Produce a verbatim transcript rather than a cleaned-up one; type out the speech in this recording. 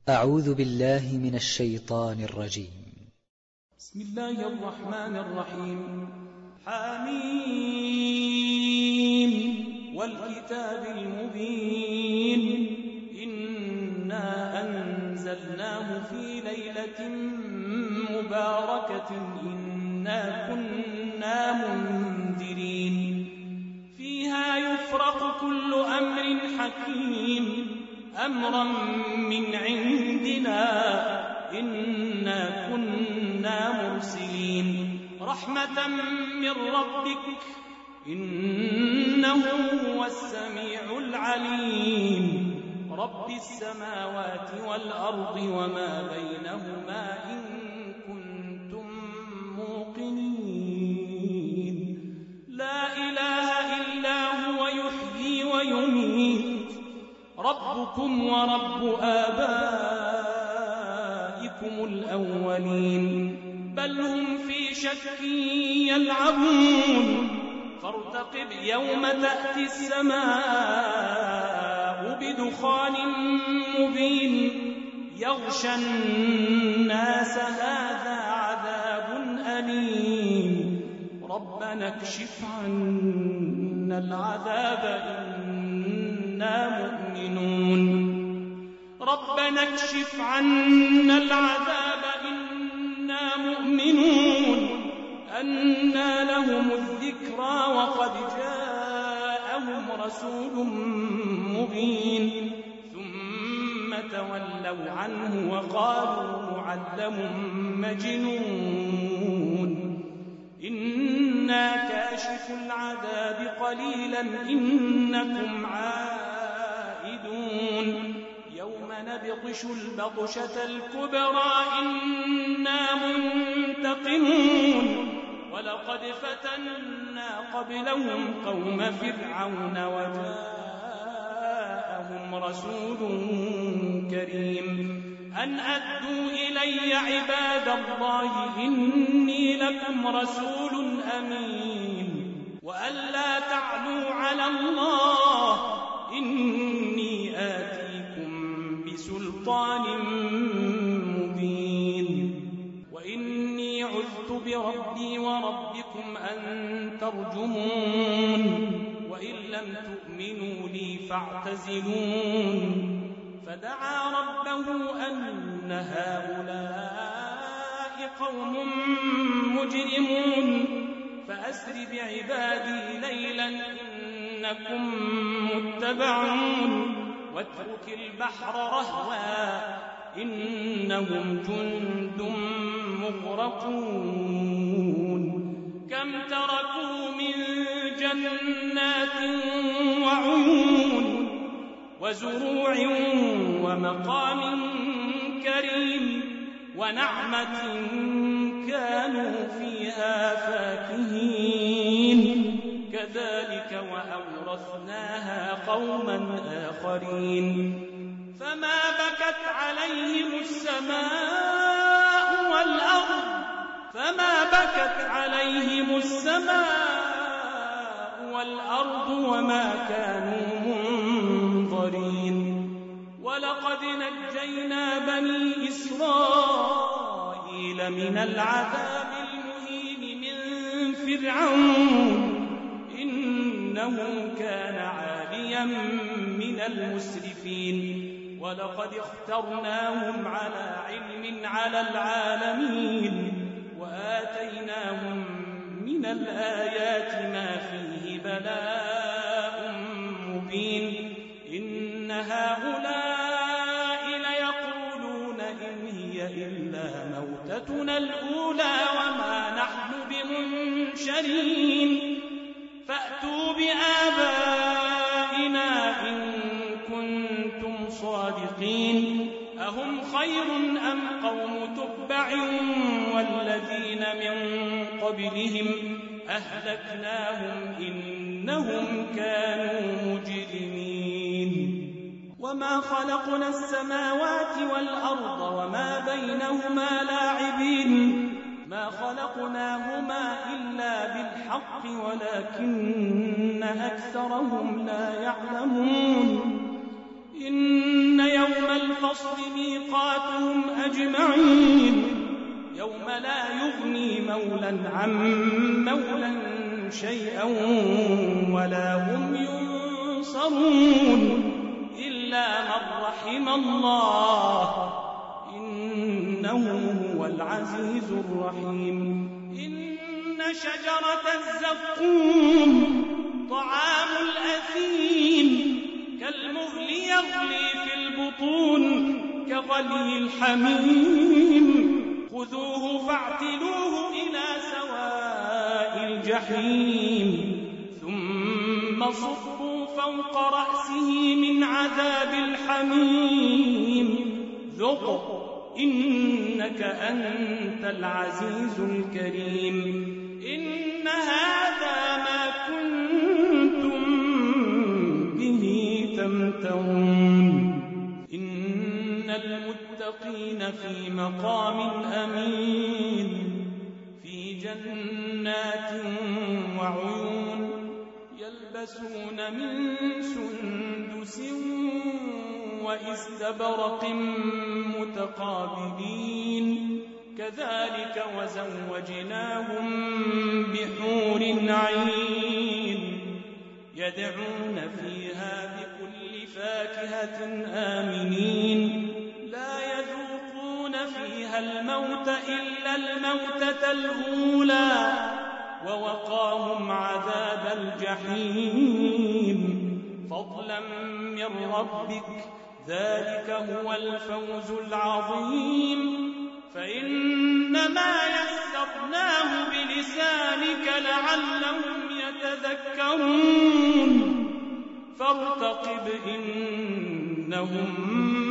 أعوذ بالله من الشيطان الرجيم. بسم الله الرحمن الرحيم. حميم والكتاب المبين إنا أنزلناه في ليلة مباركة إنا كنا منذرين فيها يفرق كل أمر حكيم أمرا من عندنا إنا كنا مرسلين رحمة من ربك إنه هو السميع العليم رب السماوات والأرض وما بينهما إن كنتم موقنين لا إله إلا هو يحيي ويميت ربكم ورب آبائكم الأولين بل هم في شك يلعبون فارتقب يوم تأتي السماء بدخان مبين يغشى الناس هذا عذاب أليم ربنا اكشف عنا العذاب إنا مؤمنون ربنا اكشف عنا العذاب إنا مؤمنون أنى لهم الذكرى وقد جاءهم رسول مبين ثم تولوا عنه وقالوا معلم مجنون إنا كاشف العذاب قليلا إنكم عائدون يوم نبطش البطشة الكبرى إنا منتقمون ولقد فتنا قبلهم قوم فرعون وجاءهم رسول كريم أن أدوا إلي عباد الله إني لكم رسول أمين وأن لا تعلوا على الله إني آتيكم بسلطان مبين وإني عذت بربي وربكم أن ترجمون وإن لم تؤمنوا لي فاعتزلون فدعا ربه أن هؤلاء قوم مجرمون فأسر بعبادي ليلا إنكم متبعون واترك البحر رهوا إنهم جند مغرقون كم تركوا من جنات وعيون وزروع ومقام كريم ونعمة كانوا فيها فاكهين كذلك وأورثناها قوما آخرين فما بكت عليهم السماء والأرض فما بكت عليهم السماء والأرض وما كانوا منظرين ولقد نجينا بني إسرائيل من العذاب المهين من فرعون إنه كان عاليا من المسرفين ولقد اخترناهم على علم على العالمين وآتيناهم من الآيات ما فيه بلاء مبين إن هؤلاء ليقولون إن هي إلا موتتنا الأولى وما نحن بمنشرين فأتوا بآبائنا إن كنتم صادقين أهم خير أم قوم تبع والذين من قبلهم أهلكناهم إنهم كانوا مجرمين وما خلقنا السماوات والأرض وما بينهما لاعبين ما خلقناهما إلا بالحق ولكن أكثرهم لا يعلمون إن يوم الفصل ميقاتهم أجمعين يوم لا يغني مولا عن مولا شيئا ولا هم ينصرون إلا من رحم الله إنه هو العزيز الرحيم. إن شجرة الزقوم طعام الأثيم كالمهل يغلي في البطون كغلي الحميم خذوه فاعتلوه إلى سواء الجحيم ثم صبوا فوق رأسه من عذاب الحميم ذق إنك أنت العزيز الكريم. إن هذا ما كنتم به تمترون. إن المتقين في مقام أمين في جنات وعيون يلبسون من سندس وإستبرق متقابلين كذلك وزوجناهم بحور عين يدعون فيها بكل فاكهة آمنين لا يذوقون فيها الموت إلا الموتة الأولى ووقاهم عذاب الجحيم فضلا من ربك ذلك هو الفوز العظيم. فإنما يسرناه بلسانك لعلهم يتذكرون فارتقب إنهم